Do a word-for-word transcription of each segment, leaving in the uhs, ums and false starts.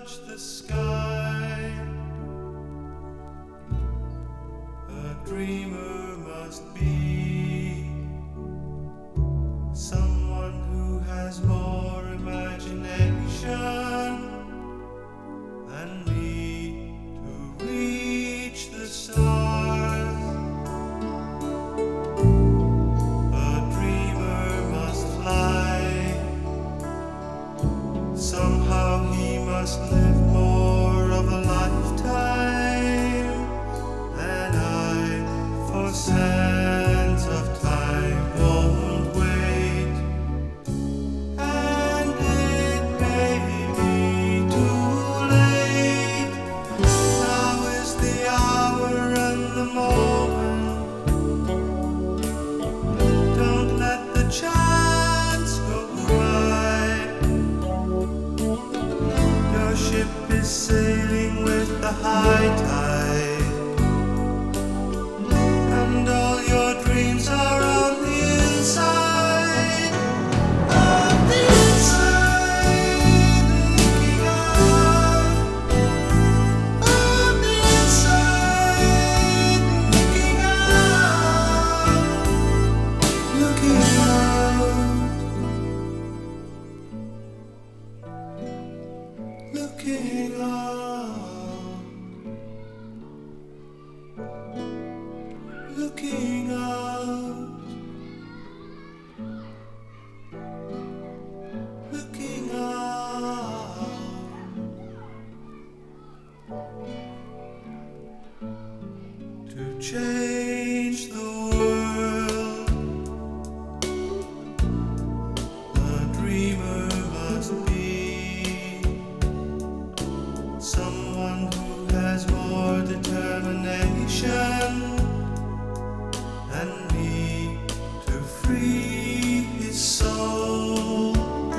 touch the sky. A dreamer must be someone who has more imagination than me to reach the stars. A dreamer must fly. Somehow he must live more of a lifetime than I, for sense of time won't wait. And it may be too late. Now is the hour and the moment. Don't let the chance go by. Your ship is sailing with the high tide, and all your dreams are on the inside. On the inside, looking out. On the inside, looking out. Looking out. Looking out, looking out, looking out, to change the world. A dreamer must be someone who has more determination than me to free his soul.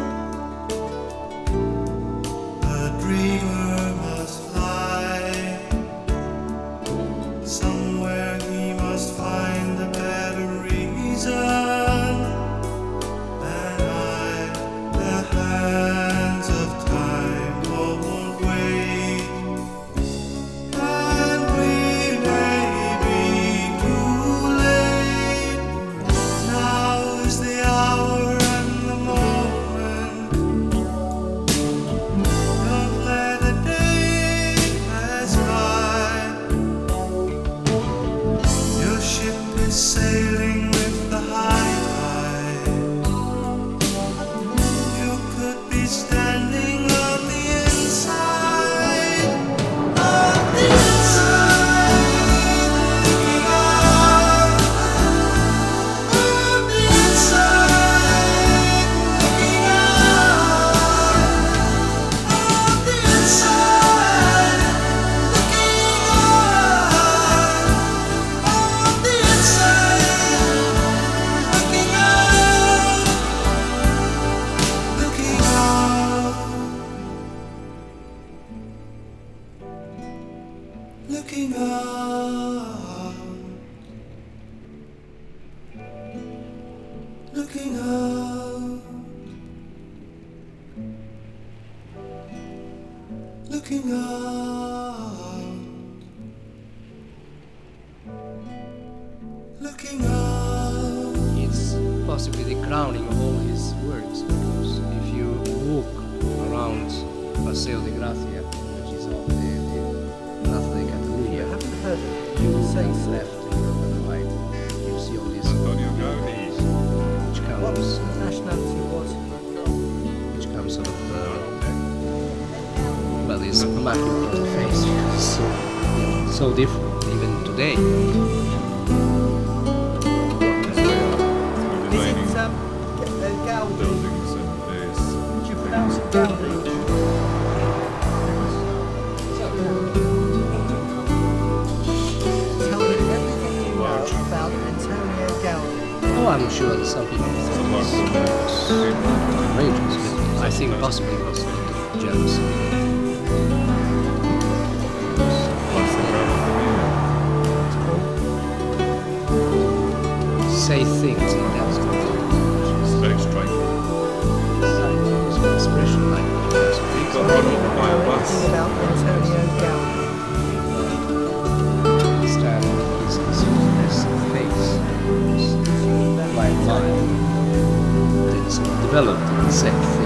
A dreamer must fly. Somewhere he must find a better reason than I. The hands of time won't wait. And we may be too late. Now is the hour and the moment. Don't let a day pass by. Your ship is sailing with the high tide. You could be standing on the inside. On the inside, looking out. On the inside, looking out. On the inside, looking out. On the inside, looking out. Looking out. Looking out, looking out, looking out, looking out. It's possibly the crowning of all his works, because if you walk around Paseo de Gracia, which is off the, the Plaza de Catalunya, haven't heard of it. you will Say say so. left and you look on the right, you see all these Antonio Gaudi. which What comes, his nationality was? which comes sort of, uh, well, this macular of the face, because it's so, so different, even today. This way up to the Is remaining it um, uh, Gaudi? buildings and this. Would you pronounce it Gaudi? Tell me everything you know about Antonio Gaudi. Oh, I'm sure that some people think it's outrageous, but I think possibly it was a bit of jealousy. Say things in that sort of It's very striking. expression like He got run over by a bus. Anything about Antonio Gaudi? Style is this face was quite mild. Then sort of developed in the set.